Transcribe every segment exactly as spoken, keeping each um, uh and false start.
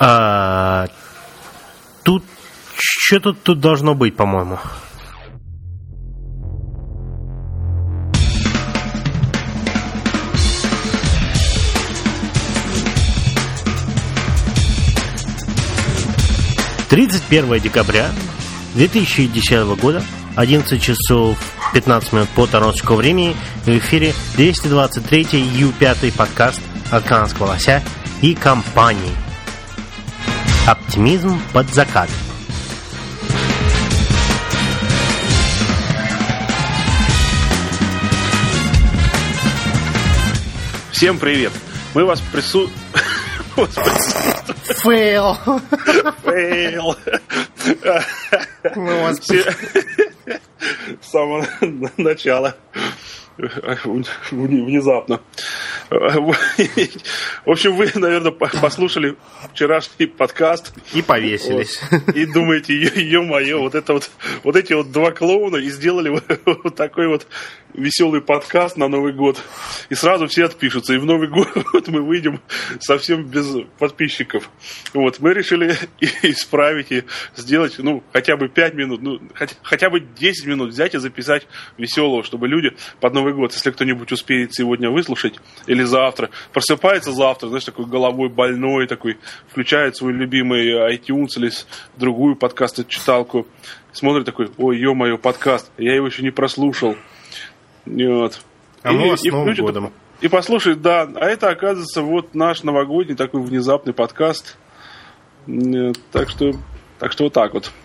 А, тут что-то тут должно быть, по-моему. тридцать первое декабря две тысячи десятого года, одиннадцать часов пятнадцать минут по торонскому времени, в эфире двести двадцать третий ю пять подкаст от канадского лося и компании «Оптимизм под закат». Всем привет! Мы вас прису... Фейл! Фейл! Мы вас... С самого начала. Внезапно. В общем, вы, наверное, послушали вчерашний подкаст и повесились. Вот, и думаете, ё-моё, вот это вот, вот эти вот два клоуна и сделали вот такой вот веселый подкаст на Новый год. И сразу все отпишутся. И в Новый год мы выйдем совсем без подписчиков. Вот, мы решили исправить и сделать, ну, хотя бы пять минут, ну, хотя, хотя бы десять минут взять и записать веселого, чтобы люди под Новый год, если кто-нибудь успеет сегодня выслушать, или завтра, просыпается завтра, знаешь, такой головой больной, такой, включает свой любимый iTunes или другую подкаст-читалку, смотрит такой, ой, ё-моё, подкаст, я его еще не прослушал. Вот. А и, мы вас и, с Новым включит, годом. И послушает, да, а это, оказывается, вот наш новогодний такой внезапный подкаст. Так что, так что вот так вот.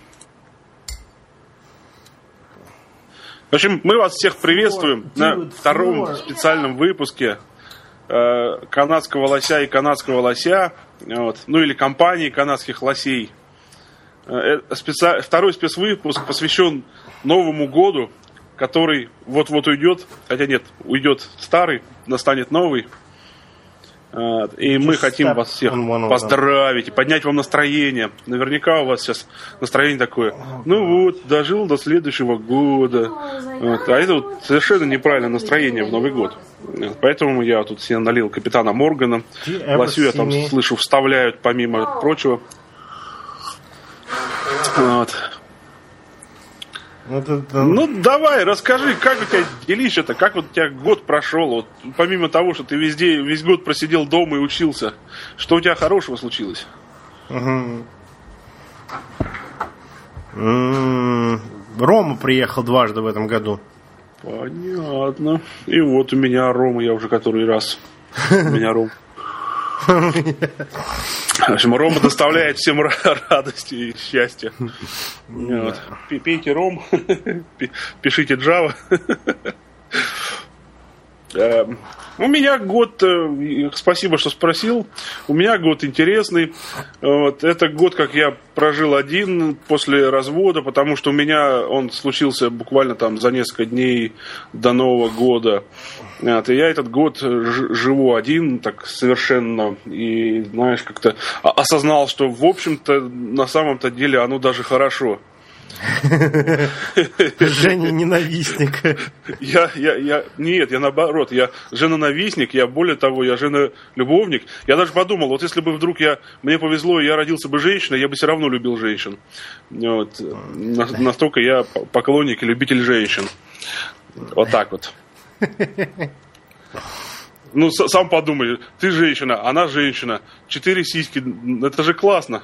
В общем, мы вас всех приветствуем на втором специальном выпуске э, канадского лося и канадского лося, вот, ну или компании канадских лосей. Э, специ... Второй спецвыпуск посвящен Новому году, который вот-вот уйдет, хотя нет, уйдет старый, настанет новый. И мы хотим вас всех поздравить и поднять вам настроение. Наверняка у вас сейчас настроение такое, ну вот, дожил до следующего года. Вот. А это вот совершенно неправильное настроение в Новый год. Поэтому я тут себе налил капитана Моргана. Лосю я там слышу, вставляют помимо прочего. Вот. Это, это... Ну, давай, расскажи, как у тебя делища-то, как вот у тебя год прошел, вот, помимо того, что ты везде, весь год просидел дома и учился, что у тебя хорошего случилось? Угу. М-м-м, Рома приехал дважды в этом году. Понятно. И вот у меня Рома, я уже который раз. У меня Рома. В общем, Рома доставляет всем радость и счастье. Вот. Пейте ром, пишите Java. У меня год, спасибо, что спросил, у меня год интересный. Вот. Это год, как я прожил один после развода, потому что у меня он случился буквально там за несколько дней до Нового года. Вот. И я этот год ж- живу один, так совершенно, и, знаешь, как-то осознал, что, в общем-то, на самом-то деле оно даже хорошо. Женя ненавистник. Я, я, я, нет, я наоборот, я женонавистник, я более того, я женолюбовник. Я даже подумал, вот если бы вдруг я, мне повезло, и я родился бы женщиной, я бы все равно любил женщин. Вот. Настолько я поклонник и любитель женщин. Вот так вот. Ну, сам подумай, ты женщина, она женщина, четыре сиськи, это же классно.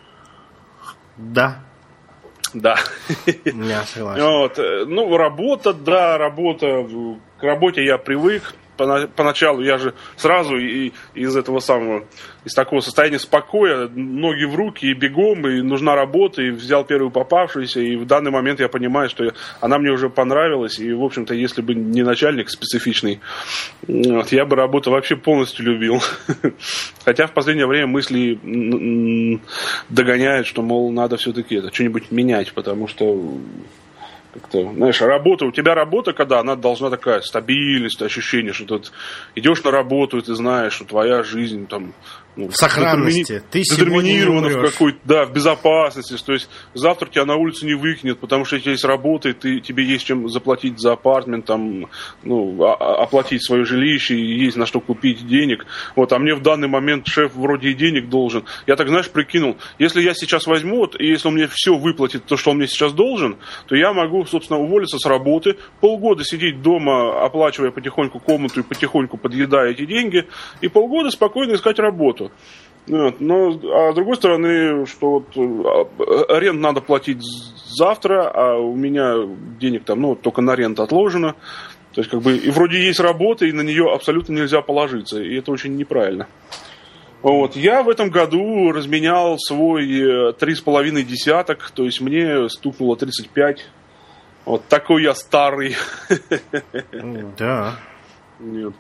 Да. Да. Я согласен. Вот. Ну, работа, да, работа. К работе я привык. Поначалу я же сразу и, из этого самого, из такого состояния спокоя, ноги в руки и бегом, и нужна работа, и взял первую попавшуюся, и в данный момент я понимаю, что я, она мне уже понравилась, и, в общем-то, если бы не начальник специфичный, вот, я бы работу вообще полностью любил. Хотя в последнее время мысли догоняют, что, мол, надо все-таки это, что-нибудь менять, потому что... Как-то, знаешь, работа, у тебя работа, когда она должна такая стабильность, ощущение, что ты идешь на работу, и ты знаешь, что твоя жизнь там Ну, в сохранности. Ты детерминировано в какой-то, да, в безопасности. То есть завтра тебя на улицу не выкинет, потому что у тебя есть работа, и ты, тебе есть чем заплатить за апартмент, там, ну, а, оплатить свое жилище, и есть на что купить денег. Вот, а мне в данный момент шеф вроде и денег должен. Я так, знаешь, прикинул, если я сейчас возьму, вот, и если он мне все выплатит, то, что он мне сейчас должен, то я могу, собственно, уволиться с работы, полгода сидеть дома, оплачивая потихоньку комнату и потихоньку подъедая эти деньги, и полгода спокойно искать работу. Вот. Но, а с другой стороны, что вот аренду надо платить завтра, а у меня денег там, ну, только на аренду отложено. То есть, как бы, и вроде есть работа, и на нее абсолютно нельзя положиться. И это очень неправильно. Вот. Я в этом году разменял свой три с половиной десяток, то есть мне стукнуло тридцать пять. Вот такой я старый. Да. Нет.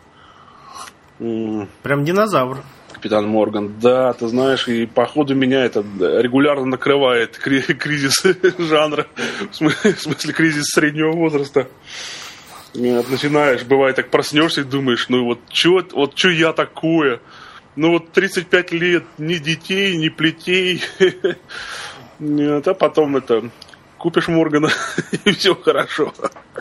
Прям динозавр. Капитан Морган, да, ты знаешь, и походу меня это регулярно накрывает кризис жанра, в смысле, в смысле кризис среднего возраста. Начинаешь, бывает, так проснешься и думаешь, ну вот что вот чё я такое? Ну вот тридцать пять лет, ни детей, ни плетей. Нет, а потом это купишь Моргана, и все хорошо.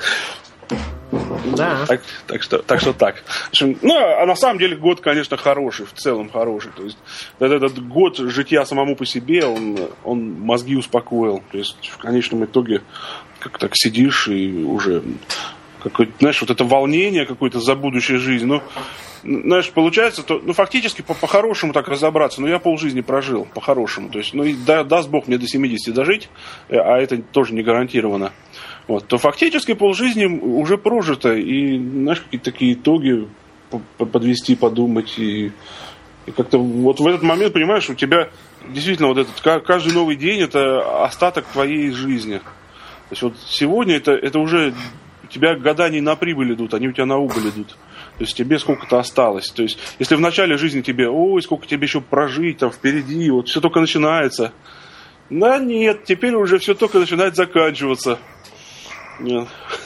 Да. Так, так, что, так что так. В общем, ну, а на самом деле год, конечно, хороший, в целом хороший. То есть этот год житья самому по себе, он, он мозги успокоил. То есть в конечном итоге как так сидишь и уже какое-то, знаешь, вот это волнение какое-то за будущую жизнь. Ну, знаешь, получается, то, ну, фактически по- по-хорошему так разобраться, но я полжизни прожил по-хорошему. То есть, ну, и да, даст Бог мне до семидесяти дожить, а это тоже не гарантированно. Вот, то фактически полжизни уже прожито, и, знаешь, какие-то такие итоги подвести, подумать, и, и как-то вот в этот момент, понимаешь, у тебя действительно вот этот, каждый новый день это остаток твоей жизни. То есть вот сегодня это, это уже у тебя года не на прибыль идут, они у тебя на убыль идут. То есть тебе сколько-то осталось. То есть если в начале жизни тебе, ой, сколько тебе еще прожить, там впереди, вот все только начинается. Да нет, теперь уже все только начинает заканчиваться. Нет.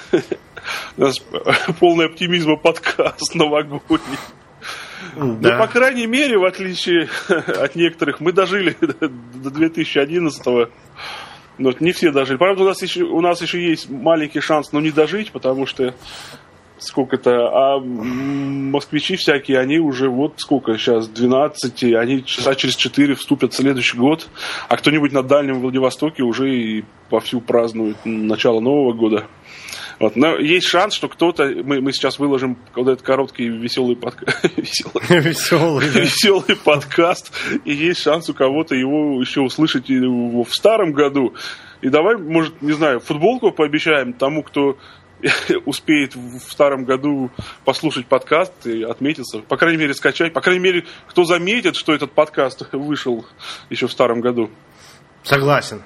У нас полный оптимизма подкаст новогодний. Да. Ну, по крайней мере, в отличие от некоторых, мы дожили до две тысячи одиннадцатого. Но не все дожили. Правда, у нас еще, у нас еще есть маленький шанс, но не дожить, потому что сколько-то... А москвичи всякие, они уже вот сколько сейчас, двенадцать, они часа через четыре вступят в следующий год. А кто-нибудь на Дальнем Владивостоке уже и вовсю празднует начало Нового года. Вот. Но есть шанс, что кто-то... Мы, мы сейчас выложим вот этот короткий веселый, подка... веселый, веселый, да. веселый подкаст, и есть шанс у кого-то его еще услышать его в старом году. И давай, может, не знаю, футболку пообещаем тому, кто успеет в старом году послушать подкаст и отметиться, по крайней мере скачать, по крайней мере, кто заметит, что этот подкаст вышел еще в старом году. Согласен.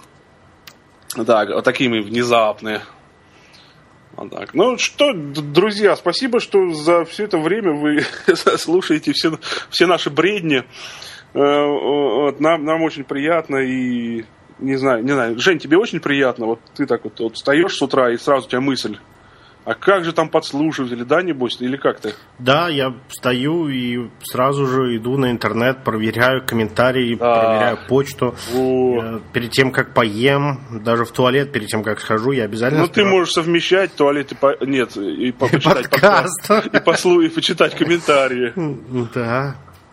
Да, вот такие мы внезапные. Вот так. Ну что, друзья, спасибо, что за все это время вы слушаете все, все наши бредни. Вот, нам, нам очень приятно и не знаю, не знаю, Жень, тебе очень приятно, вот ты так вот, вот встаешь с утра и сразу у тебя мысль, а как же там подслушиватели, да, небось, или как ты? Да, я встаю и сразу же иду на интернет, проверяю комментарии, да. проверяю почту. О. Перед тем, как поем, даже в туалет, перед тем, как схожу, я обязательно... Ну, ты можешь совмещать туалет и... По... Нет, и почитать подкаст. И, послу... и почитать комментарии. Да.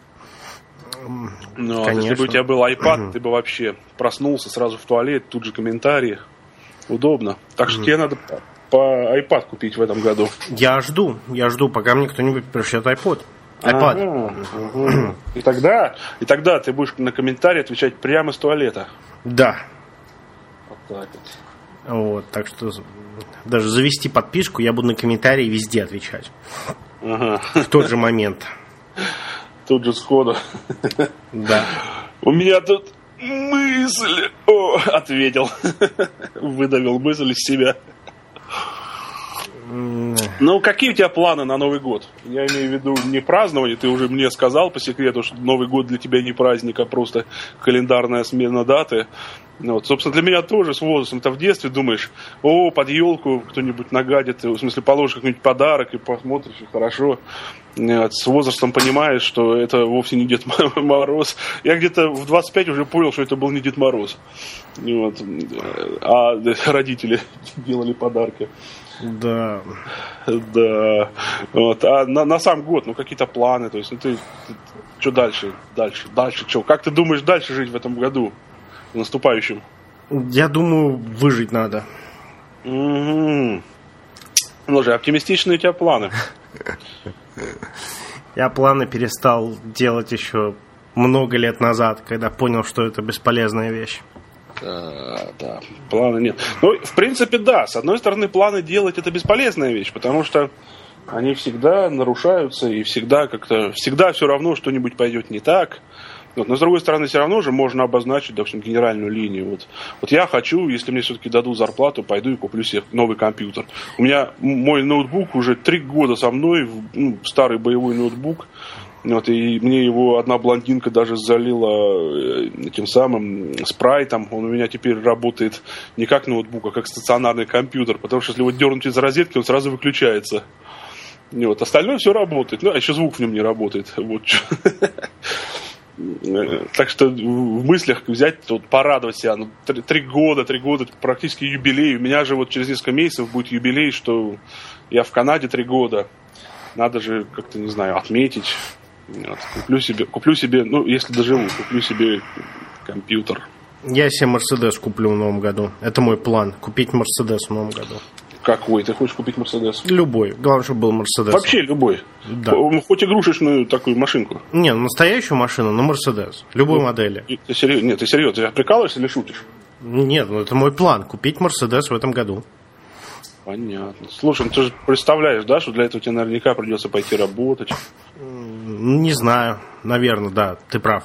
Ну, а если бы у тебя был iPad, ты бы вообще проснулся сразу в туалет, тут же комментарии. Удобно. Так что тебе надо по iPad купить в этом году. Я жду, я жду, пока мне кто-нибудь пришлет iPod. iPad. Ага, угу. И тогда, и тогда ты будешь на комментарии отвечать прямо с туалета. Да. Вот так вот. Вот, так что даже завести подписку, я буду на комментарии везде отвечать. Ага. В тот же момент. Тут же сходу. Да. У меня тут мысль. О, ответил. Выдавил мысль из себя. Ну, какие у тебя планы на Новый год? Я имею в виду не празднование. Ты уже мне сказал по секрету, что Новый год для тебя не праздник, а просто календарная смена даты. Вот. Собственно, для меня тоже с возрастом. Ты в детстве думаешь, о, под елку кто-нибудь нагадит, в смысле, положишь какой-нибудь подарок и посмотришь, и хорошо. Нет, с возрастом понимаешь, что это вовсе не Дед Мороз. Я где-то в двадцать пять уже понял, что это был не Дед Мороз. Вот. А родители делали подарки. Да. Да. Вот. А на, на сам год, ну, какие-то планы, то есть, ну, ты, ты что дальше? Дальше, дальше, что? Как ты думаешь дальше жить в этом году, в наступающем? Я думаю, выжить надо. Угу. Ну же, оптимистичные у тебя планы. Я планы перестал делать еще много лет назад, когда понял, что это бесполезная вещь. Да, да, планы нет. Ну, в принципе, да. С одной стороны, планы делать это бесполезная вещь, потому что они всегда нарушаются и всегда как-то, всегда все равно что-нибудь пойдет не так. Вот. Но с другой стороны, все равно же можно обозначить, допустим, генеральную линию. Вот, вот я хочу, если мне все-таки дадут зарплату, пойду и куплю себе новый компьютер. У меня мой ноутбук уже три года со мной, ну, старый боевой ноутбук. Вот, и мне его одна блондинка даже залила этим самым спрайтом. Он у меня теперь работает не как ноутбук, а как стационарный компьютер. Потому что если его дернуть из розетки, он сразу выключается. И вот, остальное все работает. Ну, а еще звук в нем не работает. Вот. Так что в мыслях взять, тут порадовать себя. Ну, три, три года, три года, практически юбилей. У меня же вот через несколько месяцев будет юбилей, что я в Канаде три года. Надо же как-то, не знаю, отметить. Вот. Куплю себе, куплю себе, ну, если доживу, куплю себе компьютер. Я себе Мерседес куплю в новом году. Это мой план, купить Мерседес в новом году. Какой? Ты хочешь купить Мерседес? Любой. Главное, чтобы был Мерседес. Вообще любой? Да. Хоть игрушечную такую машинку? Не, настоящую машину, но Мерседес. Любой ну, модели. Ты серьез... Нет, ты серьезно, ты прикалываешься или шутишь? Нет, ну это мой план, купить Мерседес в этом году. Понятно. Слушай, ну ты же представляешь, да, что для этого тебе наверняка придется пойти работать? Не знаю. Наверное, да, ты прав.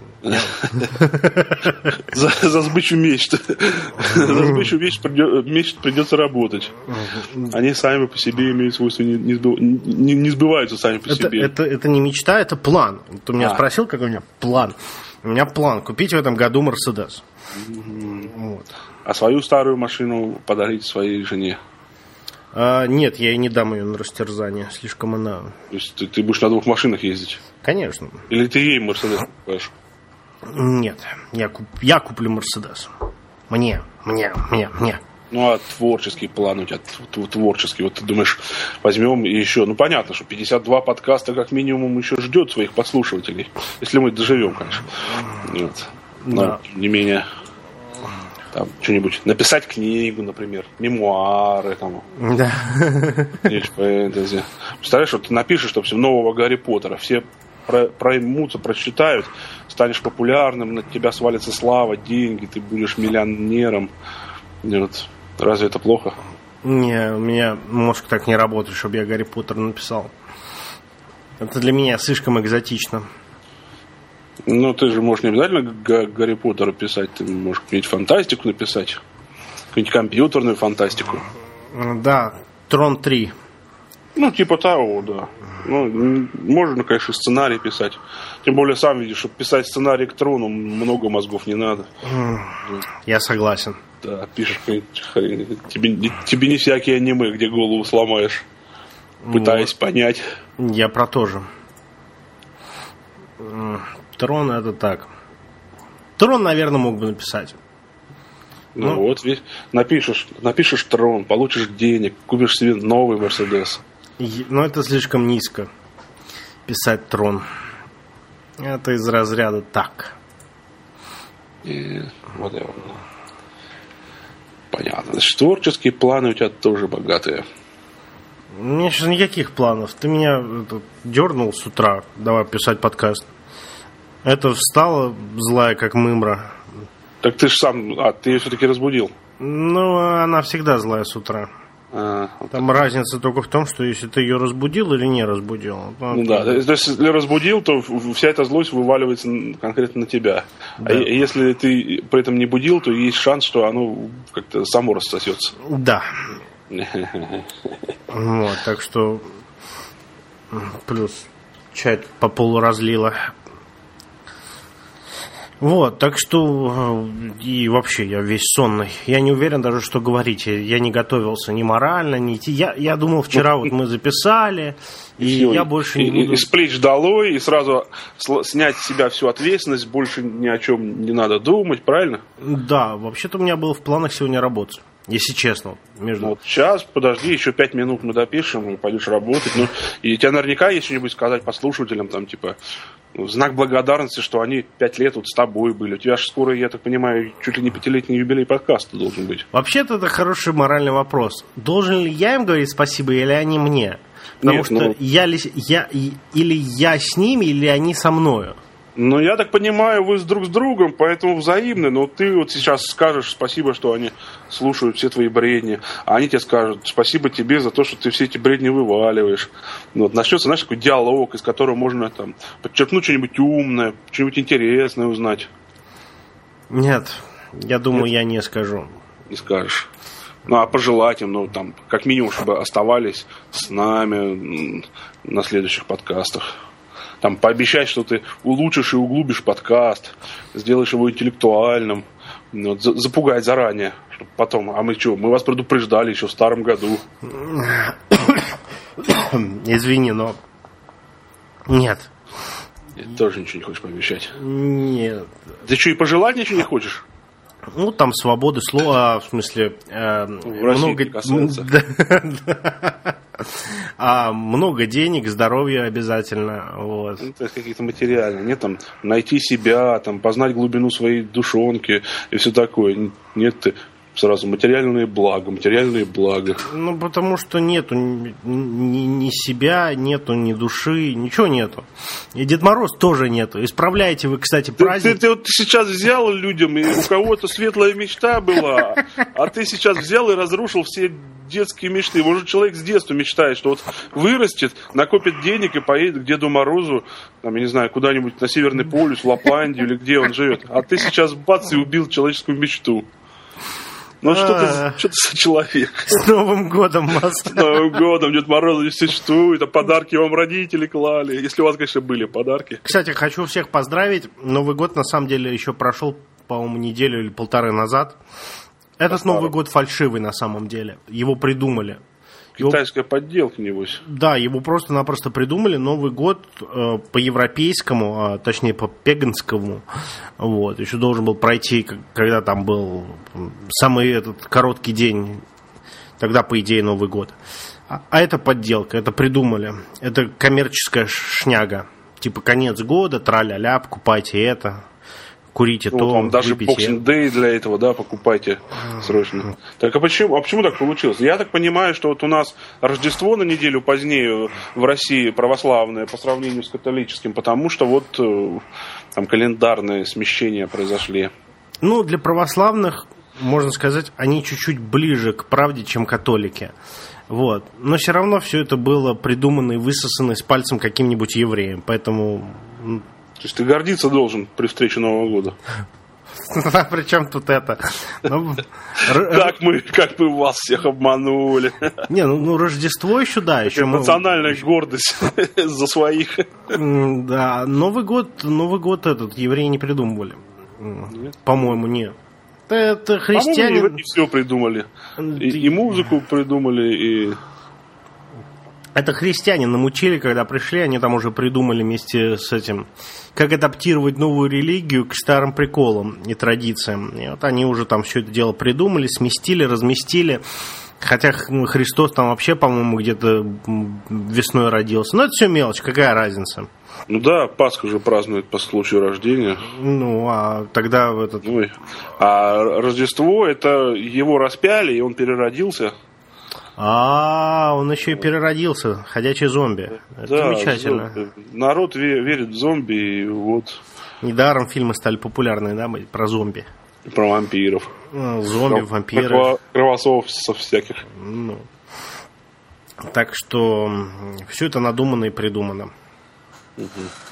За, за сбычу мечт. За сбычу мечт придется работать. Они сами по себе имеют свойство не, не, сбыв... не, не сбываются сами по это, себе. Это, это не мечта, это план. Ты меня а. спросил, какой у меня план. У меня план купить в этом году Мерседес. Mm-hmm. Вот. А свою старую машину подарить своей жене? А, нет, я ей не дам ее на растерзание. Слишком она... То есть ты, ты будешь на двух машинах ездить? Конечно. Или ты ей Мерседес покупаешь? Нет, я, куп... я куплю Мерседес. Мне, мне, мне, мне. Ну, а творческий план у тебя, творческий, вот ты думаешь, возьмем и еще, ну, понятно, что пятьдесят два подкаста как минимум еще ждет своих подслушивателей, если мы доживем, конечно. Вот. Но, да. Тем не менее, там, что-нибудь, написать книгу, например, мемуары, там, да. фэнтези. Представляешь, вот ты напишешь, допустим, нового Гарри Поттера, все проймутся, прочитают, станешь популярным, на тебя свалится слава, деньги, ты будешь миллионером. Вот. Разве это плохо? Не, у меня мозг так не работает, чтобы я Гарри Поттера написал. Это для меня слишком экзотично. Ну, ты же можешь не обязательно Гарри Поттера писать, ты можешь какую-нибудь фантастику написать, какую-нибудь компьютерную фантастику. Да, Трон три. Ну, типа того, да. Ну, можно, конечно, сценарий писать. Тем более, сам видишь, чтобы писать сценарий к Трону, много мозгов не надо. Я согласен. Да, пишешь хрень. Тебе, тебе не всякие аниме, где голову сломаешь, пытаясь вот. Понять. Я про то же. Трон это так. Трон, наверное, мог бы написать. Ну, ну вот, ведь напишешь, напишешь Трон, получишь денег, купишь себе новый Мерседес. Но это слишком низко. Писать Трон. Это из разряда так. И, вот я, понятно. Значит, творческие планы у тебя тоже богатые. У меня сейчас никаких планов. Ты меня это, дернул с утра. Давай писать подкаст. Это встала злая, как мымра. Так ты же сам... А, ты ее все-таки разбудил? Ну, она всегда злая с утра. А, Там вот разница только в том, что если ты ее разбудил или не разбудил. Ну да, то есть если разбудил, то вся эта злость вываливается конкретно на тебя. Да. А если ты при этом не будил, то есть шанс, что оно как-то само рассосется. Да. Вот, так что плюс чай по полу разлила. Вот, так что и вообще я весь сонный. Я не уверен даже, что говорить. Я не готовился ни морально, ни... Я, я думал, вчера вот мы записали, и, и я больше не буду... И, и с плеч долой, и сразу снять с себя всю ответственность, больше ни о чем не надо думать, правильно? Да, вообще-то у меня было в планах сегодня работать. Если честно. Между... Вот сейчас, подожди, еще пять минут мы допишем, и пойдешь работать. Ну, и тебе наверняка есть что-нибудь сказать по слушателям, там, типа, в знак благодарности, что они пять лет вот с тобой были. У тебя же скоро, я так понимаю, чуть ли не пятилетний юбилей подкаста должен быть. Вообще-то это хороший моральный вопрос. Должен ли я им говорить спасибо, или они мне? Потому Нет, что ну... я, я, или я с ними, или они со мною. Ну, я так понимаю, вы с друг с другом, поэтому взаимны. Но ты вот сейчас скажешь спасибо, что они слушают все твои бредни. А они тебе скажут спасибо тебе за то, что ты все эти бредни вываливаешь. Вот, начнется, знаешь, такой диалог, из которого можно там подчеркнуть что-нибудь умное, что-нибудь интересное узнать. Нет, я думаю, Нет? я не скажу. Не скажешь. Ну, а пожелать им, ну, там, как минимум, чтобы оставались с нами на следующих подкастах. Там, пообещать, что ты улучшишь и углубишь подкаст, сделаешь его интеллектуальным, вот, запугать заранее, чтобы потом, а мы что, мы вас предупреждали еще в старом году. Извини, но нет. Ты тоже ничего не хочешь пообещать? Нет. Ты что, и пожелать ничего не хочешь? Ну, там свободы слова, в смысле... Э, в России много... не касается. А много денег, здоровья обязательно. Вот. Это какие-то материальные. Нет, там, найти себя, там, познать глубину своей душонки и все такое. Нет, ты сразу материальные блага, материальные блага. Ну, потому что нету ни, ни, ни себя, нету ни души, ничего нету. И Дед Мороз тоже нету. Исправляете вы, кстати, праздник. Ты, ты, ты вот сейчас взял людям, и у кого-то светлая мечта была, а ты сейчас взял и разрушил все детские мечты. Может, человек с детства мечтает, что вот вырастет, накопит денег и поедет к Деду Морозу, там, я не знаю, куда-нибудь на Северный полюс, в Лапландию или где он живет. А ты сейчас бац и убил человеческую мечту. Ну что ты, что ты за человек? С Новым годом, Мас. С Новым годом, Дед Мороз не существует, а подарки вам родители клали. Если у вас, конечно, были подарки. Кстати, хочу всех поздравить. Новый год, на самом деле, еще прошел, по-моему, неделю или полторы назад. Этот Новый Новый год фальшивый, на самом деле. Его придумали. Китайская его... подделка, небось. Да, его просто-напросто придумали. Новый год э, по-европейскому, э, точнее по-пеганскому, вот, еще должен был пройти, когда там был самый этот короткий день, тогда, по идее, Новый год. А, а это подделка, это придумали. Это коммерческая шняга. Типа конец года, тра-ля-ля, покупайте это. Курите, ну, то, там даже Boxing Day для этого, да, покупайте срочно. Так, а почему, а почему так получилось? Я так понимаю, что вот у нас Рождество на неделю позднее в России православное по сравнению с католическим, потому что вот там календарные смещения произошли. Ну, для православных, можно сказать, они чуть-чуть ближе к правде, чем католики. Вот. Но все равно все это было придумано и высосано из пальцем каким-нибудь евреем, поэтому... То есть ты гордиться должен при встрече Нового года. Причем тут это? Как мы, как мы вас всех обманули. Не, ну, ну Рождество еще, да. Еще национальная мы... гордость за своих. Да, Новый год, Новый год этот евреи не придумывали. Нет? По-моему, нет. Это христиане... По-моему, все придумали. И, и музыку придумали, и... Это христиане намучили, когда пришли, они там уже придумали вместе с этим, как адаптировать новую религию к старым приколам и традициям. И вот они уже там все это дело придумали, сместили, разместили. Хотя Христос там вообще, по-моему, где-то весной родился. Но это все мелочь, какая разница? Ну да, Пасху же празднуют по случаю рождения. Ну, а тогда в этот... Ой. А Рождество, это его распяли, и он переродился. А, он еще и переродился, ходячий зомби. Это да, замечательно. Зомби. Народ верит в зомби, и вот. Недаром фильмы стали популярны, да, про зомби. Про вампиров. Зомби, про, вампиры. Про кровососов всяких. Ну. Так что все это надумано и придумано. Угу.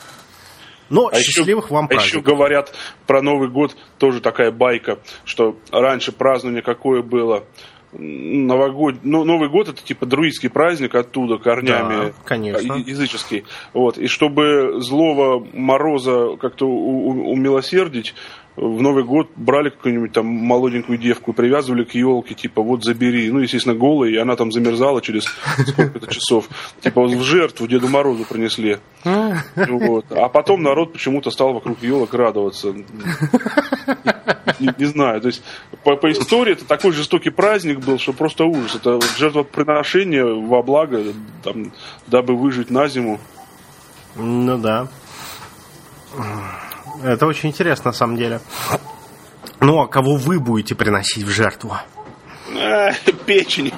Но а счастливых еще, вам праздников. А еще говорят про Новый год, тоже такая байка, что раньше празднование какое было. новогод... ну, Новый год это типа друидский праздник оттуда, корнями, да, конечно. языческий. Вот. И чтобы злого Мороза как-то умилосердить, в Новый год брали какую-нибудь там молоденькую девку, привязывали к елке, типа, вот забери. Ну, естественно, голой, и она там замерзала через сколько-то часов. Типа, вот в жертву Деду Морозу принесли. Вот. А потом народ почему-то стал вокруг елок радоваться. Не, не знаю. То есть, по, по истории это такой жестокий праздник был, что просто ужас. Это жертвоприношение во благо, там, дабы выжить на зиму. Ну да. Это очень интересно, на самом деле. Ну, а кого вы будете приносить в жертву? А, печень.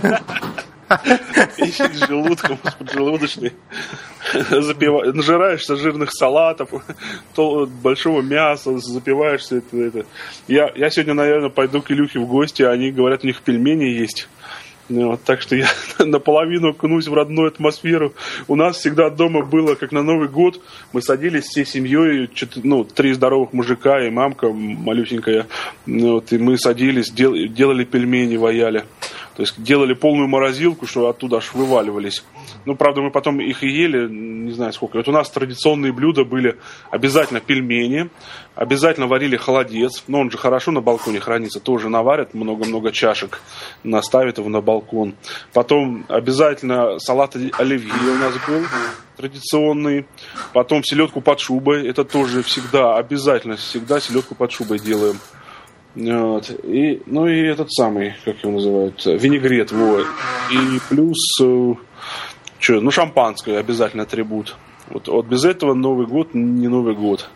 Печень с желудком, поджелудочный. Запиваешь, нажираешься жирных салатов, то, большого мяса, запиваешься. Это, это. Я, я сегодня, наверное, пойду к Илюхе в гости, они говорят, у них пельмени есть. Вот, так что я наполовину окунусь в родную атмосферу. У нас всегда дома было, как на Новый год, мы садились всей семьей, ну, три здоровых мужика и мамка малюсенькая, вот, и мы садились, дел, делали пельмени, ваяли. То есть делали полную морозилку, что оттуда аж вываливались. Ну, правда, мы потом их и ели, не знаю сколько. Вот у нас традиционные блюда были обязательно пельмени, обязательно варили холодец. Но он же хорошо на балконе хранится, тоже наварят много-много чашек, наставят его на балкон. Потом обязательно салат оливье у нас был традиционный. Потом селедку под шубой, это тоже всегда, обязательно, всегда селедку под шубой делаем. Вот. И, ну и этот самый, как его называют, винегрет, вот. И плюс, э, что, ну шампанское обязательно атрибут. Вот, вот без этого Новый год не Новый год.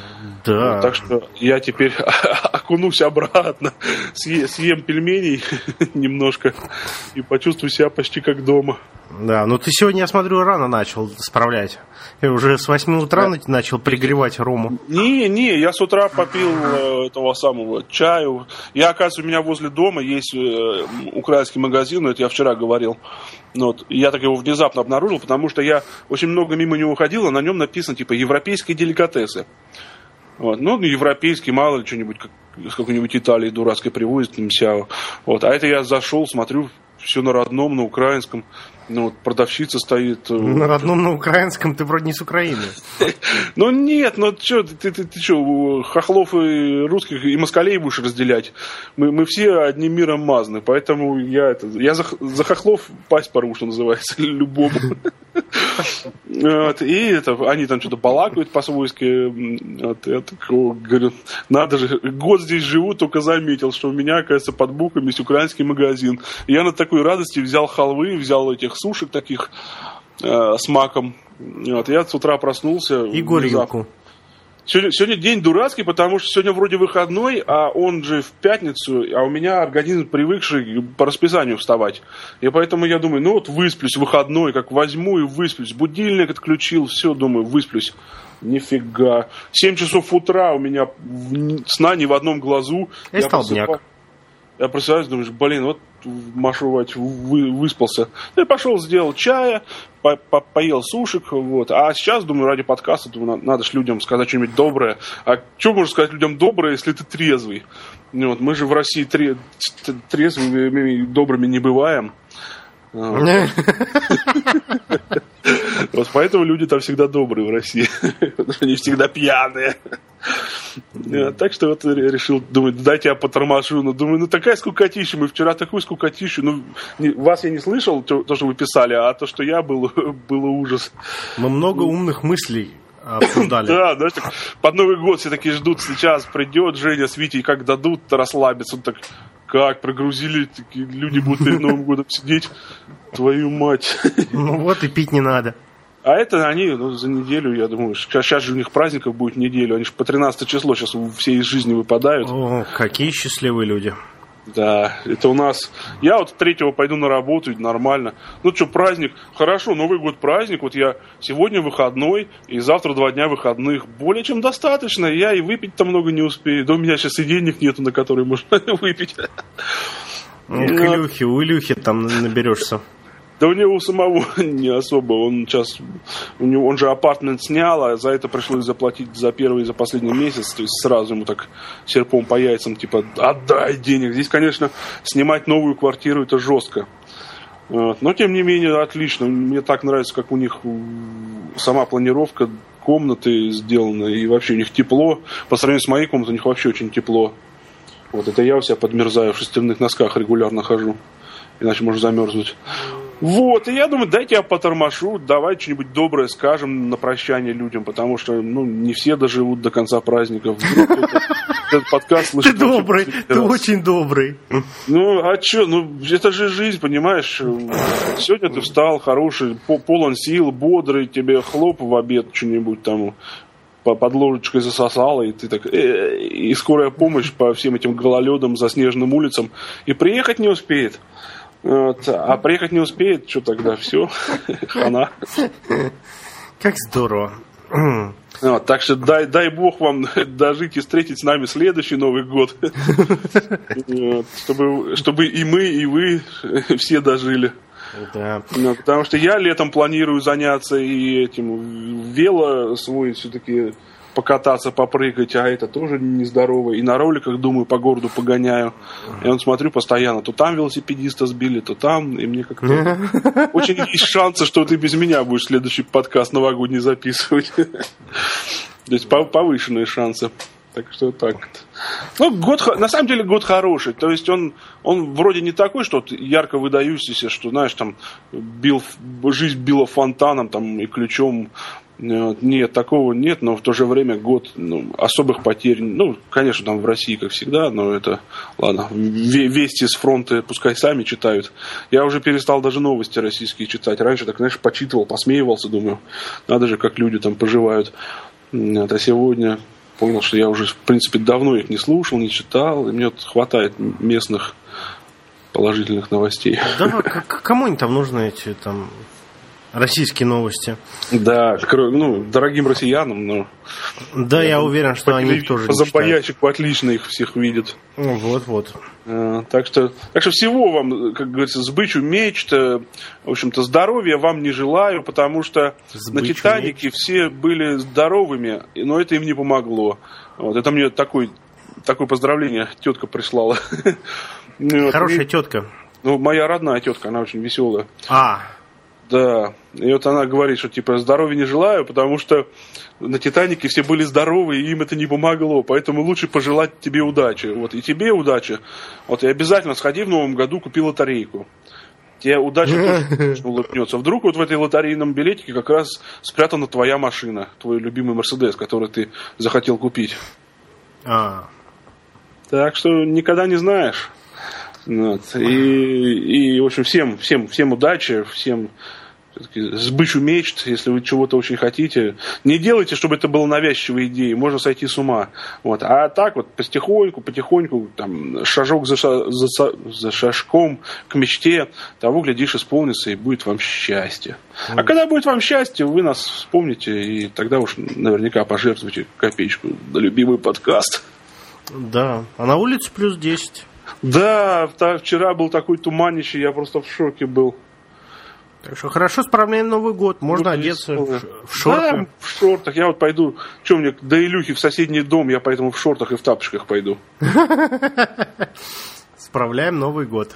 Да. Вот, так что я теперь окунусь обратно, съем, съем пельменей немножко и почувствую себя почти как дома. Да, ну ты сегодня, я смотрю, рано начал справлять. И уже с восьми утра да. начал пригревать рому. Не, не, я с утра попил э, этого самого чаю. Я, оказывается, у меня возле дома есть э, украинский магазин, это я вчера говорил. Вот. Я так его внезапно обнаружил, потому что я очень много мимо него ходил, а на нем написано типа европейские деликатесы. Вот. Ну, европейский, мало ли, что-нибудь, как, с какой-нибудь Италии дурацкой привозят, мсяо. Вот. А это я зашел, смотрю, все на родном, на украинском. Ну, вот продавщица стоит. На родном, на украинском, ты вроде не с Украины. Ну нет, ну что, ты, ты, ты что, хохлов и русских и москалей будешь разделять? Мы, мы все одним миром мазаны, поэтому я это. Я за, за хохлов пасть порву, что называется, любому. Вот, и это, они там что-то балакают по-свойски. Вот, я такого говорю, надо же, год здесь живу, только заметил, что у меня, оказывается, под боком есть украинский магазин. И я на такой радости взял халвы, взял этих сушек таких э, с маком. Вот, я с утра проснулся. И горилку. Сегодня, сегодня день дурацкий, потому что сегодня вроде выходной, а он же в пятницу, а у меня организм привыкший по расписанию вставать. И поэтому я думаю, ну вот высплюсь, выходной, как возьму и высплюсь. Будильник отключил, все, думаю, высплюсь. Нифига. семь часов утра у меня сна не в одном глазу. И столбняк. Я просыпаюсь, думаешь, блин, вот Машу Вать вы, выспался. Я пошел, сделал чая, по, по, поел сушек, вот. А сейчас, думаю, ради подкаста, думаю, надо, надо же людям сказать что-нибудь доброе. А что можно сказать людям доброе, если ты трезвый? Вот, мы же в России тре, трезвыми и добрыми не бываем. Вот. Вот поэтому люди там всегда добрые в России. Они всегда пьяные. Так что вот решил, думаю, дайте я поторможу. Но думаю, ну такая скукотища. Мы вчера такую скукотищу. Ну, вас я не слышал, то, что вы писали, а то, что я был, было ужас. Мы много умных мыслей обсуждали. Да, знаешь, так, под Новый год все такие ждут, сейчас придет Женя с Витей, как дадут, расслабиться. Он так, как, прогрузили, такие, люди будут перед Новым годом сидеть. Твою мать. Ну вот и пить не надо. А это они ну, за неделю, я думаю, сейчас же у них праздников будет неделю, они же по тринадцатое число сейчас все из жизни выпадают. О, какие счастливые люди. Да, это у нас... Я вот третьего пойду на работу, нормально. Ну что, праздник, хорошо, Новый год праздник, вот я сегодня выходной, и завтра два дня выходных. Более чем достаточно, я и выпить-то много не успею. Да у меня сейчас и денег нету, на которые можно выпить. К Илюхе, у Илюхи там наберешься. Да у него самого не особо. Он сейчас, у него, он же апартмент снял, а за это пришлось заплатить за первый и за последний месяц. То есть сразу ему так серпом по яйцам, типа, отдай денег. Здесь, конечно, снимать новую квартиру это жестко. Но, тем не менее, отлично. Мне так нравится, как у них сама планировка комнаты сделана. И вообще у них тепло. По сравнению с моей комнатой, у них вообще очень тепло. Вот это я у себя подмерзаю, в шерстяных носках регулярно хожу. Иначе можно замерзнуть. Вот, и я думаю, дайте я потормошу, давай что-нибудь доброе скажем на прощание людям, потому что, ну, не все доживут до конца праздников. Вдруг этот подкаст слышит. Ты добрый, ты очень добрый. Ну, а что, ну, это же жизнь, понимаешь? Сегодня ты встал хороший, полон сил, бодрый, тебе хлоп в обед что-нибудь там под ложечкой засосало, и ты так, э, и скорая помощь по всем этим гололедам, заснеженным улицам, и приехать не успеет. Вот. А приехать не успеет, что тогда? Все, хана. Как здорово. Вот, так что дай, дай бог вам дожить и встретить с нами следующий Новый год. Вот, чтобы, чтобы и мы, и вы все дожили. Да. Ну, потому что я летом планирую заняться и этим вело свой все-таки покататься, попрыгать, а это тоже нездорово. И на роликах, думаю, по городу погоняю. И он смотрю постоянно, то там велосипедиста сбили, то там. И мне как-то очень есть шансы, что ты без меня будешь следующий подкаст новогодний записывать. То есть повышенные шансы. Так что так. Ну, год, на самом деле, год хороший. То есть он, он вроде не такой, что ярко выдающийся, что, знаешь, там бил, жизнь била фонтаном там, и ключом. Нет, такого нет, но в то же время год, ну, особых потерь. Ну, конечно, там в России, как всегда, но это, ладно, вести с фронта пускай сами читают. Я уже перестал даже новости российские читать. Раньше так, знаешь, почитывал, посмеивался, думаю, надо же, как люди там поживают. А сегодня понял, что я уже, в принципе, давно их не слушал, не читал, и мне вот хватает местных положительных новостей. Да, к- кому они там нужны, эти там российские новости? Да, ну, дорогим россиянам, но... Да, я, я уверен, что они их тоже не читают. Зомбоящик отлично их всех видит. Ну, вот-вот. А, так, что, так что всего вам, как говорится, сбычу мечт, в общем-то, здоровья вам не желаю, потому что сбычу на «Титанике» мечт. Все были здоровыми, но это им не помогло. Вот, это мне такой, такое поздравление тетка прислала. Хорошая тетка. Ну, моя родная тетка, она очень веселая. А, да, и вот она говорит, что типа здоровья не желаю, потому что на «Титанике» все были здоровы, и им это не помогло, поэтому лучше пожелать тебе удачи. Вот, и тебе удачи. Вот, и обязательно сходи в новом году, купи лотерейку. Тебе удача тоже улыбнется. Вдруг вот в этой лотерейном билетике как раз спрятана твоя машина, твой любимый «Мерседес», который ты захотел купить. А. Так что никогда не знаешь. Вот. И, и, в общем, всем, всем, всем удачи, всем сбычу мечт, если вы чего-то очень хотите. Не делайте, чтобы это было навязчивой идеей, можно сойти с ума. Вот. А так вот потихоньку, потихоньку, там, шажок за, ша, за, за шажком к мечте, того, глядишь, исполнится, и будет вам счастье. Mm. А когда будет вам счастье, вы нас вспомните, и тогда уж наверняка пожертвуйте копеечку на любимый подкаст. Да, а на улице плюс десять. Да, вчера был такой туманище, я просто в шоке был. Так что хорошо справляем Новый год. Можно ну, одеться в, в шорты. Да, в шортах. Я вот пойду, что мне, до Илюхи в соседний дом, я поэтому в шортах и в тапочках пойду. Справляем Новый год.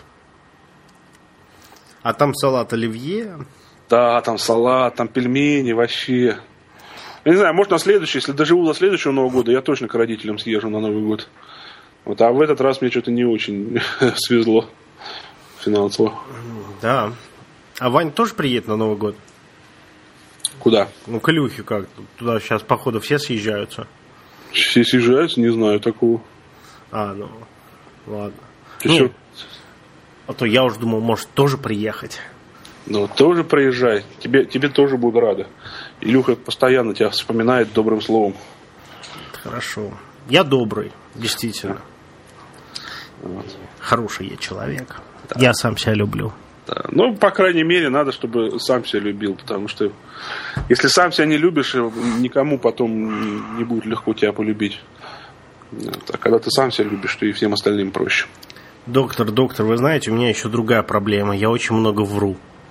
А там салат оливье. Да, там салат, там пельмени, вообще. Я не знаю, может на следующий, если доживу до следующего Нового года, я точно к родителям съезжу на Новый год. Вот, а в этот раз мне что-то не очень свезло финансово. Да. А Вань тоже приедет на Новый год? Куда? Ну, к Илюхе как? Туда сейчас, походу, все съезжаются. Все съезжаются? Не знаю такого. А, ну, ладно. Ты ну, что? А то я уже думал, может, тоже приехать. Ну, тоже приезжай. Тебе, тебе тоже буду рада. Илюха постоянно тебя вспоминает добрым словом. Хорошо. Я добрый, действительно. Вот. Хороший я человек. Да. Я сам себя люблю. Да. Ну, по крайней мере, надо, чтобы сам себя любил, потому что если сам себя не любишь, никому потом не будет легко тебя полюбить. А когда ты сам себя любишь, то и всем остальным проще. Доктор, доктор, вы знаете, у меня еще другая проблема. Я очень много вру.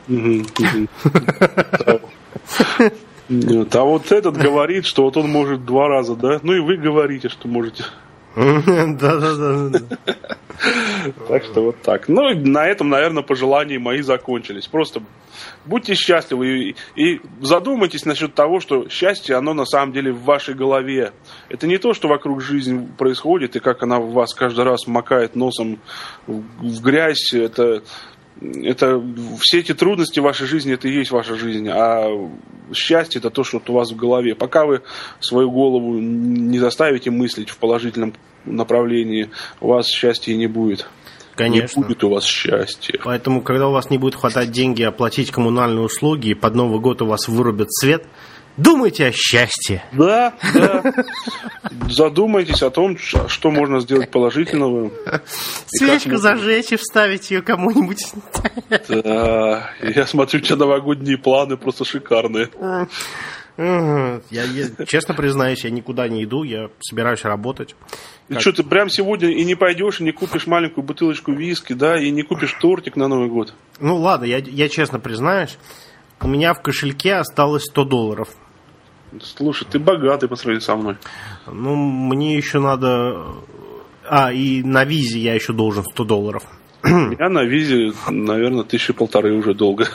А вот этот говорит, что вот он может два раза, да? Ну и вы говорите, что можете. Да-да-да. Так что вот так. Ну, и на этом, наверное, пожелания мои закончились. Просто будьте счастливы и, и задумайтесь насчет того, что счастье, оно на самом деле в вашей голове. Это не то, что вокруг жизни происходит, и как она в вас каждый раз макает носом в, в грязь. Это, это все эти трудности в вашей жизни, это и есть ваша жизнь. А счастье — это то, что у вас в голове. Пока вы свою голову не заставите мыслить в положительном направлении, у вас счастья не будет. Конечно. Не будет у вас счастья. Поэтому, когда у вас не будет хватать деньги оплатить коммунальные услуги, и под Новый год у вас вырубят свет, думайте о счастье. Да, да. Задумайтесь о том, что можно сделать положительного. Свечку зажечь и вставить ее кому-нибудь. Да, я смотрю, у тебя новогодние планы просто шикарные. Я, я честно признаюсь, я никуда не иду, я собираюсь работать. И как... что, ты прям сегодня и не пойдешь, и не купишь маленькую бутылочку виски, да, и не купишь тортик на Новый год? Ну ладно, я, я честно признаюсь, у меня в кошельке осталось сто долларов. Слушай, ты богатый по сравнению со мной. Ну, мне еще надо... А, и на визе я еще должен сто долларов. Я на визе, наверное, тысячи полторы уже долго.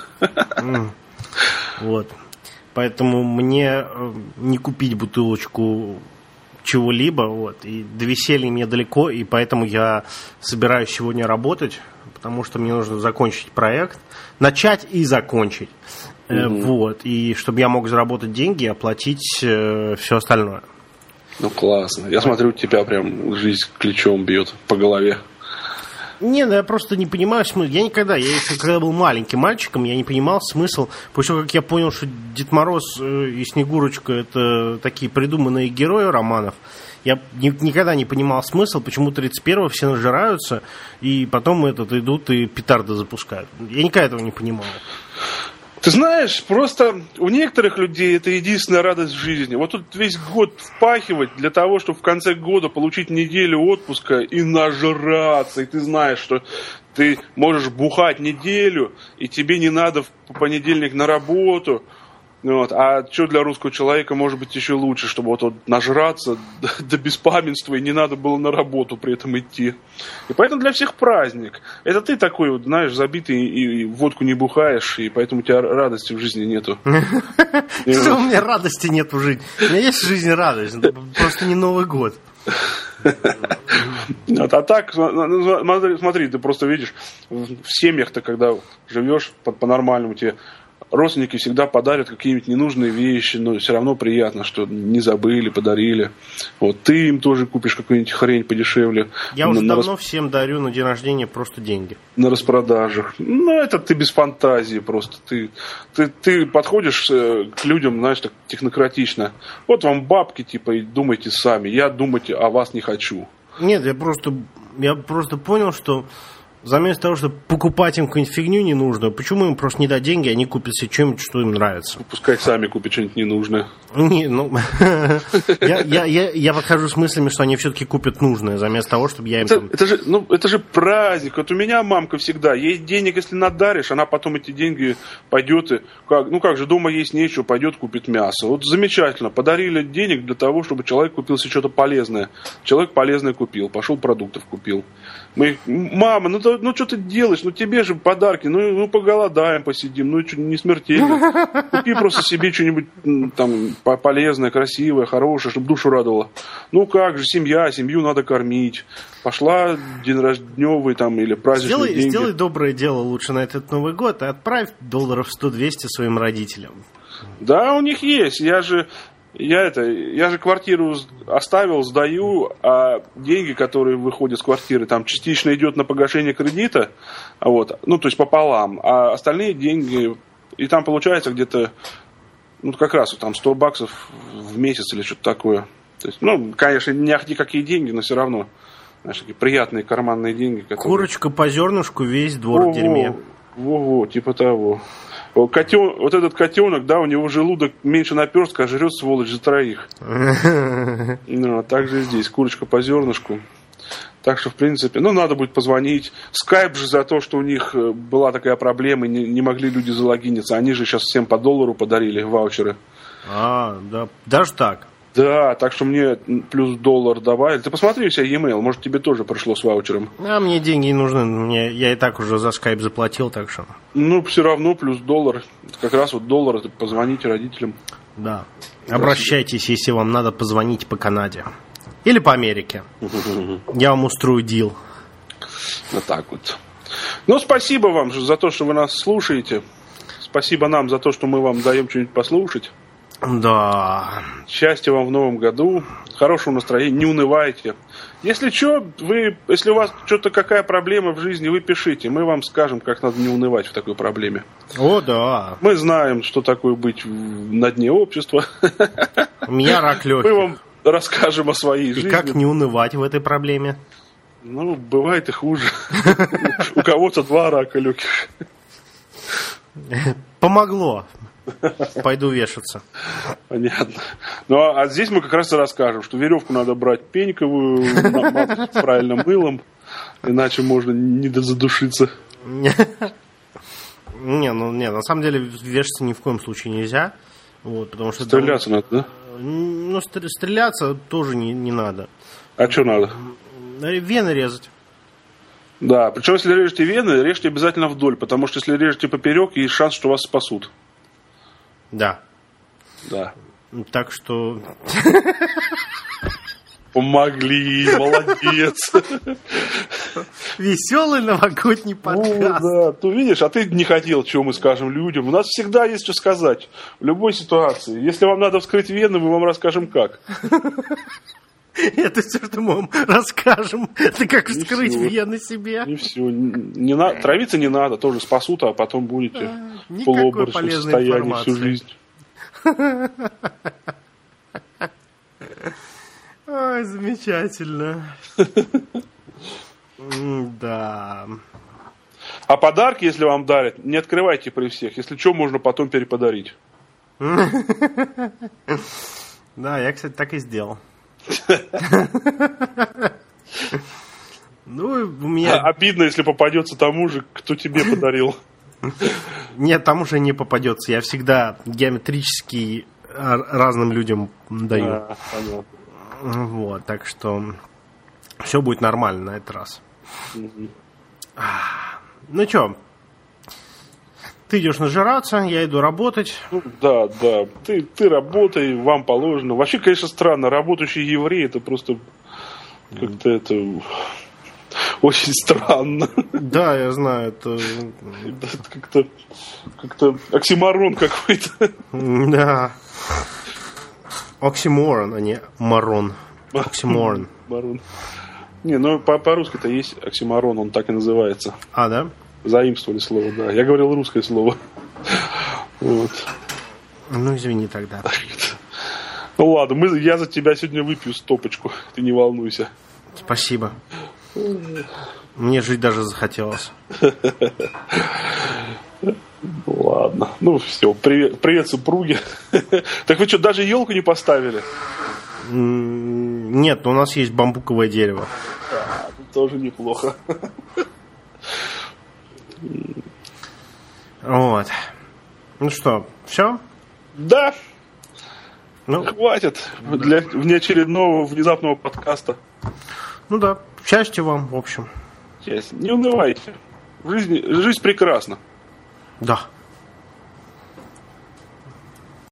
Вот. Поэтому мне не купить бутылочку чего-либо, вот, и до веселья мне далеко, и поэтому я собираюсь сегодня работать, потому что мне нужно закончить проект, начать и закончить, mm-hmm. вот, и чтобы я мог заработать деньги и оплатить э, все остальное. Ну, классно. Я смотрю, у тебя прям жизнь ключом бьет по голове. Не, ну я просто не понимаю смысл. Я никогда, я еще когда был маленьким мальчиком, я не понимал смысл. После того, как я понял, что Дед Мороз и Снегурочка — это такие придуманные герои романов, я ни, никогда не понимал смысл, почему тридцать первого все нажираются, и потом этот, идут и петарды запускают. Я никогда этого не понимал. Ты знаешь, просто у некоторых людей это единственная радость в жизни. Вот тут весь год впахивать для того, чтобы в конце года получить неделю отпуска и нажраться. И ты знаешь, что ты можешь бухать неделю, и тебе не надо в понедельник на работу. Вот. А что для русского человека может быть еще лучше, чтобы вот, вот нажраться до, до беспамятства и не надо было на работу при этом идти. И поэтому для всех праздник. Это ты такой, вот, знаешь, забитый и, и водку не бухаешь, и поэтому у тебя радости в жизни нету. Что у меня радости нет в жизни? У меня есть в жизни радость, просто не Новый год. А так, смотри, ты просто видишь, в семьях-то, когда живешь по-нормальному, тебе родственники всегда подарят какие-нибудь ненужные вещи, но все равно приятно, что не забыли, подарили. Вот ты им тоже купишь какую-нибудь хрень подешевле. Я на, уже на давно рас... всем дарю на день рождения просто деньги. На распродажах. Ну, это ты без фантазии просто. Ты, ты, ты подходишь к людям, знаешь, так технократично. Вот вам бабки, типа, и думайте сами. Я думать о вас не хочу. Нет, я просто, я просто понял, что заместо того, чтобы покупать им какую-нибудь фигню ненужную, почему им просто не дать деньги, они купят себе что-нибудь, что им нравится? Пускай сами купят что-нибудь ненужное. Не, ну, я, я, я, я подхожу с мыслями, что они все-таки купят нужное, заместо того, чтобы я им... Это, там... это, же, ну, это же праздник. Вот у меня мамка всегда, ей денег, если надаришь, она потом эти деньги пойдет и... Как, ну как же, дома есть нечего, пойдет купит мясо. Вот замечательно. Подарили денег для того, чтобы человек купил себе что-то полезное. Человек полезное купил, пошел продуктов купил. Мы, мама, ну, то, ну что ты делаешь? Ну тебе же подарки, ну, ну поголодаем, посидим, ну что, не смертельно. Купи просто себе что-нибудь там полезное, красивое, хорошее, чтобы душу радовало. Ну как же, семья, семью надо кормить. Пошла день рожденный там или праздничные сделай, деньги. Сделай доброе дело лучше на этот Новый год и отправь долларов сто-двести своим родителям. Да, у них есть. Я же... Я это, я же квартиру оставил, сдаю, а деньги, которые выходят с квартиры, там частично идет на погашение кредита, вот, ну, то есть пополам, а остальные деньги, и там получается где-то, ну, как раз вот, там сто баксов в месяц или что-то такое. То есть, ну, конечно, не ахти какие деньги, но все равно, знаешь, такие приятные карманные деньги. Которые... Курочка по зернышку, весь двор во, в дерьме. Во-во, типа того. Котен, вот этот котенок, да, у него желудок меньше наперстка, а жрет сволочь за троих. Ну, а также здесь курочка по зернышку. Так что, в принципе, ну, надо будет позвонить. Skype же за то, что у них была такая проблема, не, не могли люди залогиниться. Они же сейчас всем по доллару подарили ваучеры. А, да, даже так? Да, так что мне плюс доллар добавили. Ты посмотри у себя e-mail, может, тебе тоже пришло с ваучером. А мне деньги не нужны, мне, я и так уже за Skype заплатил, так что... Ну, все равно плюс доллар. Как раз вот доллар, это позвоните родителям. Да. Обращайтесь, если вам надо позвонить по Канаде. Или по Америке. Я вам устрою дил. Вот так вот. Ну, спасибо вам за то, что вы нас слушаете. Спасибо нам за то, что мы вам даем что-нибудь послушать. Да. Счастья вам в новом году. Хорошего настроения. Не унывайте. Если что, вы, если у вас что-то какая проблема в жизни, вы пишите. Мы вам скажем, как надо не унывать в такой проблеме. О, да. Мы знаем, что такое быть на дне общества. У меня рак легких. Мы вам расскажем о своей и жизни. И как не унывать в этой проблеме? Ну, бывает и хуже. У кого-то два рака легких. Помогло. Пойду вешаться. Понятно. Ну, а здесь мы как раз и расскажем, что веревку надо брать пеньковую, намазать правильно мылом, иначе можно не дозадушиться. Не, ну, не, на самом деле вешаться ни в коем случае нельзя. Вот, потому что стреляться там, надо, да? Ну, стреляться тоже не, не надо. А что надо? Вены резать. Да, причем если режете вены, режьте обязательно вдоль, потому что если режете поперек, есть шанс, что вас спасут. Да. Да. Так что... Помогли, молодец. Веселый новогодний подкаст. Ну, да, ты видишь, а ты не хотел, чего мы скажем людям. У нас всегда есть что сказать в любой ситуации. Если вам надо вскрыть вены, мы вам расскажем как. Это все, что мы вам расскажем. Это как не вскрыть все. вены себе. Не все. Не на... Травиться не надо, тоже спасут, а потом будете а, в полуобморочном состоянии всю жизнь. Ой, замечательно. Да. А подарки, если вам дарят, не открывайте при всех. Если что, можно потом переподарить. Да, я, кстати, так и сделал. Ну, у меня... Обидно, если попадется тому же, кто тебе подарил. Нет, тому же не попадется. Я всегда геометрически разным людям даю. А, понятно. Вот, так что все будет нормально на этот раз. Угу. Ну что, ты идешь нажираться, я иду работать. Ну, да, да. Ты, ты работай, вам положено. Вообще, конечно, странно. Работающий еврей, это просто как-то это очень странно. Да, я знаю, это, это как-то, как-то оксиморон какой-то. Да. Оксиморон, а не марон. Оксиморон. Марон. Не, ну по- по-русски-то есть оксиморон, он так и называется. А, да? Заимствовали слово, да. Я говорил русское слово. Вот. Ну, извини тогда. Ну ладно, мы, я за тебя сегодня выпью стопочку. Ты не волнуйся. Спасибо. Мне жить даже захотелось. Ладно. Ну все, привет, привет супруге. Так вы что, даже елку не поставили? Нет, у нас есть бамбуковое дерево. А, тоже неплохо. Вот. Ну что, все? Да. Ну, хватит да. Для внеочередного внезапного подкаста. Ну да, счастья вам, в общем. Не унывайте. Жизнь, жизнь прекрасна. Да.